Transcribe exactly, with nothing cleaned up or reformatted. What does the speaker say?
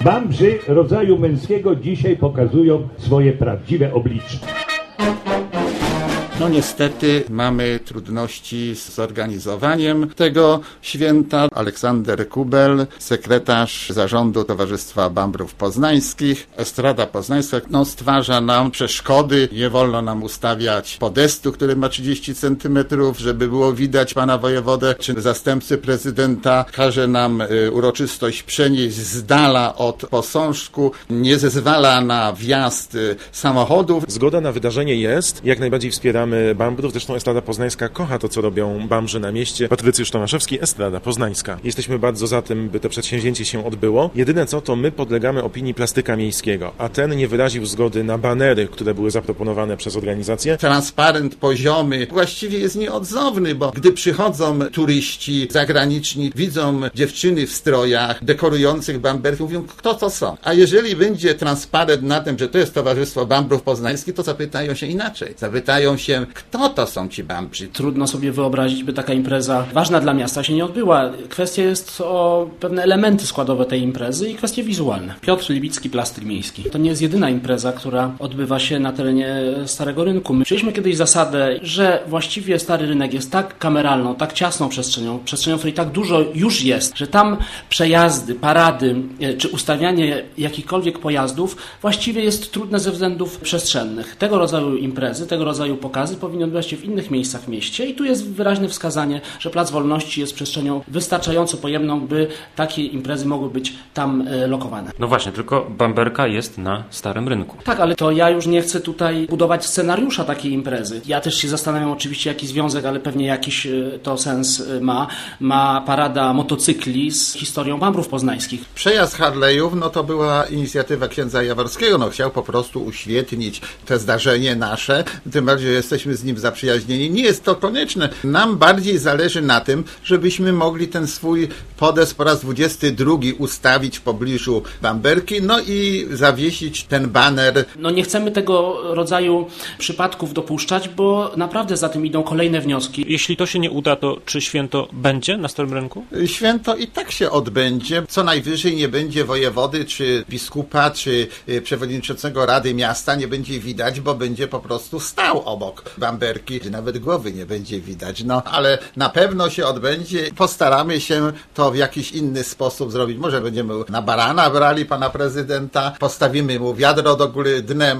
Bambrzy rodzaju męskiego dzisiaj pokazują swoje prawdziwe oblicze. No niestety mamy trudności z zorganizowaniem tego święta. Aleksander Kubel, sekretarz zarządu Towarzystwa Bambrów Poznańskich, Estrada Poznańska, no stwarza nam przeszkody. Nie wolno nam ustawiać podestu, który ma trzydzieści centymetrów, żeby było widać pana wojewodę czy zastępcy prezydenta. Każe nam y, uroczystość przenieść z dala od posążku. Nie zezwala na wjazd y, samochodów. Zgoda na wydarzenie jest. Jak najbardziej wspieramy Bambrów. Zresztą Estrada Poznańska kocha to, co robią Bambrzy na mieście. Patrycjusz Tomaszewski, Estrada Poznańska. Jesteśmy bardzo za tym, by to przedsięwzięcie się odbyło. Jedyne co, to my podlegamy opinii plastyka miejskiego, a ten nie wyraził zgody na banery, które były zaproponowane przez organizację. Transparent poziomy właściwie jest nieodzowny, bo gdy przychodzą turyści zagraniczni, widzą dziewczyny w strojach dekorujących bamberki, mówią, kto to są. A jeżeli będzie transparent na tym, że to jest Towarzystwo Bambrów Poznańskich, to zapytają się inaczej. Zapytają się, kto to są ci Bambrzy. Trudno sobie wyobrazić, by taka impreza ważna dla miasta się nie odbyła. Kwestia jest o pewne elementy składowe tej imprezy i kwestie wizualne. Piotr Libicki, Plastyk Miejski. To nie jest jedyna impreza, która odbywa się na terenie Starego Rynku. My przyjęliśmy kiedyś zasadę, że właściwie Stary Rynek jest tak kameralną, tak ciasną przestrzenią, przestrzenią, w której tak dużo już jest, że tam przejazdy, parady czy ustawianie jakichkolwiek pojazdów właściwie jest trudne ze względów przestrzennych. Tego rodzaju imprezy, tego rodzaju pokazy powinny odbywać się w innych miejscach w mieście i tu jest wyraźne wskazanie, że Plac Wolności jest przestrzenią wystarczająco pojemną, by takie imprezy mogły być tam e, lokowane. No właśnie, tylko bamberka jest na Starym Rynku. Tak, ale to ja już nie chcę tutaj budować scenariusza takiej imprezy. Ja też się zastanawiam oczywiście, jaki związek, ale pewnie jakiś e, to sens e, ma. Ma parada motocykli z historią Bambrów Poznańskich. Przejazd Harley'ów, no to była inicjatywa księdza Jaworskiego. No chciał po prostu uświetnić to zdarzenie nasze, tym bardziej, że jesteśmy z nim zaprzyjaźnieni. Nie jest to konieczne. Nam bardziej zależy na tym, żebyśmy mogli ten swój podest po raz dwudziesty drugi ustawić w pobliżu Bamberki, no i zawiesić ten baner. No nie chcemy tego rodzaju przypadków dopuszczać, bo naprawdę za tym idą kolejne wnioski. Jeśli to się nie uda, to czy święto będzie na Starym Rynku? Święto i tak się odbędzie. Co najwyżej nie będzie wojewody, czy biskupa, czy przewodniczącego Rady Miasta nie będzie widać, bo będzie po prostu stał obok Bamberki, nawet głowy nie będzie widać. No, ale na pewno się odbędzie. Postaramy się to w jakiś inny sposób zrobić. Może będziemy na barana brali pana prezydenta, postawimy mu wiadro do góry dnem,